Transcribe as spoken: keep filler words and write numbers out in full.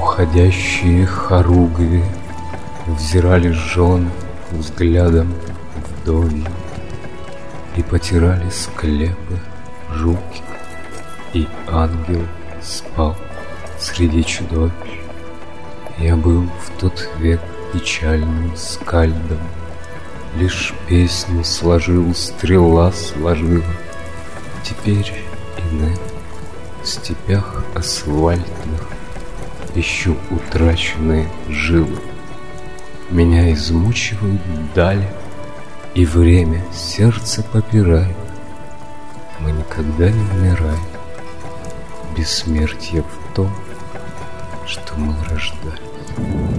Уходящие хоругви взирали жены взглядом вдовьим и потирали склепы жуки, и ангел спал среди чудовищ. Я был в тот век печальным скальдом, лишь песню сложил, стрела сложила. Теперь ине в степях асфальтных ищу утраченные жилы. Меня измучивают дали, и время сердце попирает. Мы никогда не умираем. Бессмертие в том, что мы рождались.